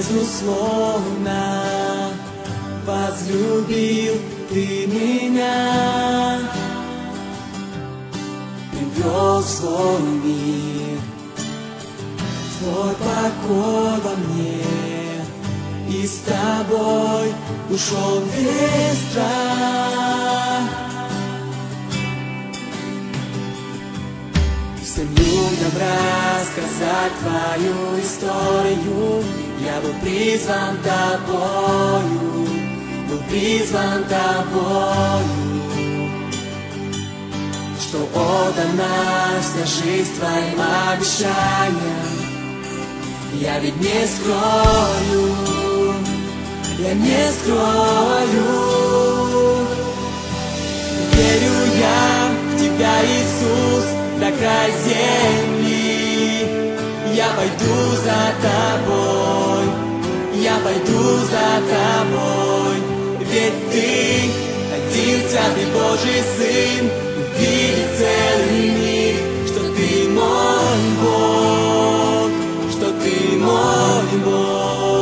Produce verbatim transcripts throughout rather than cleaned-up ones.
безусловно возлюбил Ты меня, привел в свой мир, Твой покой во мне, и с Тобой ушел весь страх. Всем людям рассказать Твою историю, я был призван Тобою, был призван Тобою, что отдана вся жизнь Твоим обещаниям. Я ведь не скрою, я не скрою, верю я в Тебя, Иисус, до края земли. Я пойду за Тобой, я пойду за Тобой, ведь Ты один святый Божий Сын, увидит целый мир, что Ты мой Бог, что Ты мой Бог.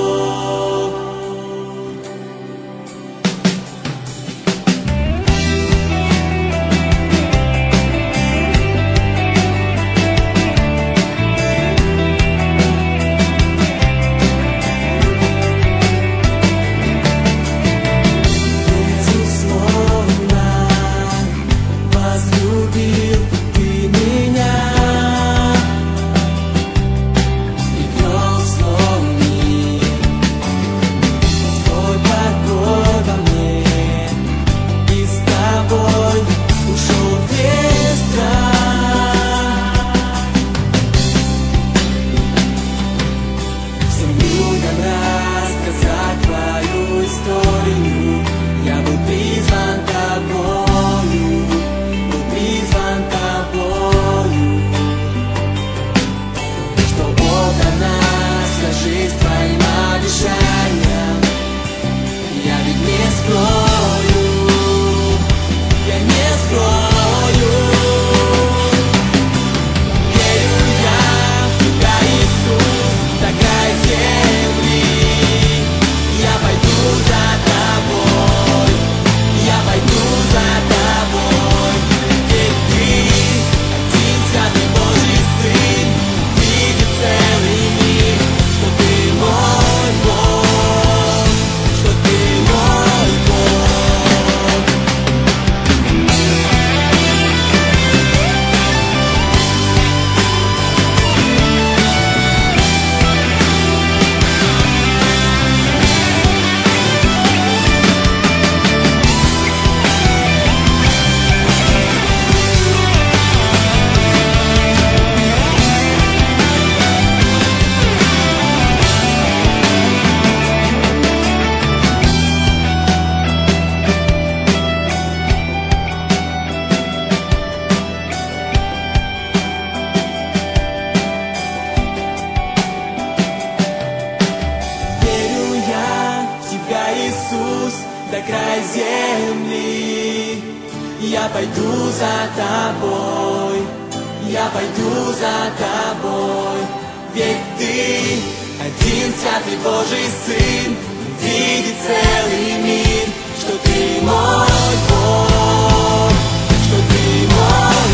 До края земли я пойду за Тобой, я пойду за Тобой, ведь Ты один святый Божий Сын, видит целый мир, что Ты мой Бог, что Ты мой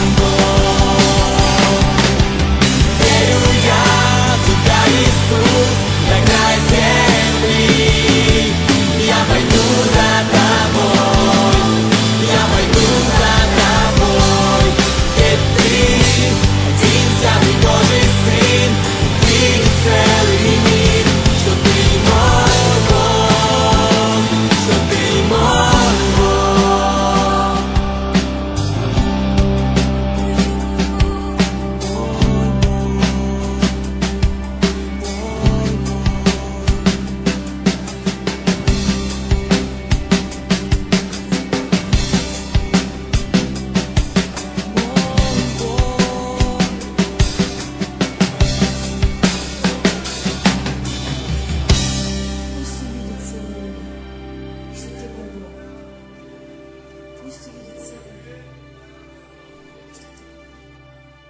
Бог. Верю я в Тебя, Иисус, до края земли. Я пойду за Тобой, я пойду за Тобой, ведь Ты один святый Божий Сын, видит целый мир, что Ты мой Бог, что Ты мой Бог.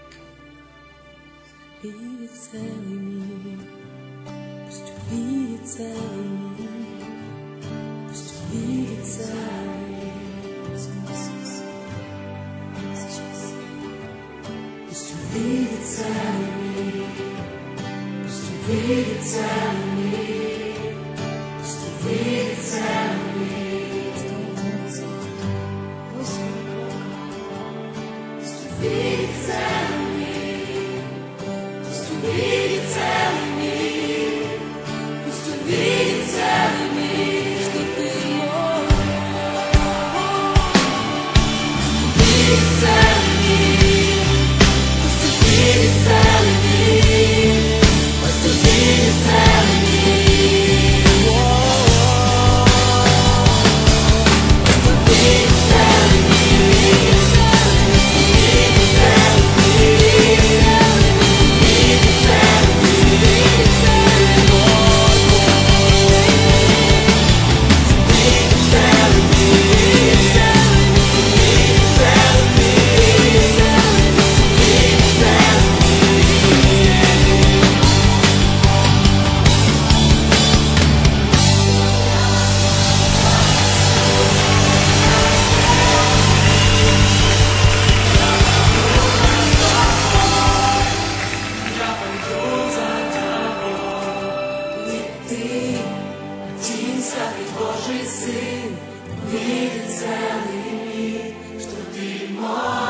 Видит целый мир, пусть увидит целый мир, пусть увидит целый мир. Пусть увидит целый мир, пусть увидит целый мир, пусть увидит целый мир. Пусть увидит целый мир, пусть увидит целый мир, пусть увидит целый мир, что ты мой. Увидит целый мир, пусть увидит целый мир, пусть увидит целый мир. Пусть увидит целый мир, пусть увидит целый мир, увидит целый мир, целый мой. Увидит целый мир, увидит целый мир, увидит целый мир. Я пойду за тобой, ведь ты один святый Божий Сын, увидит целый мир, что ты мой.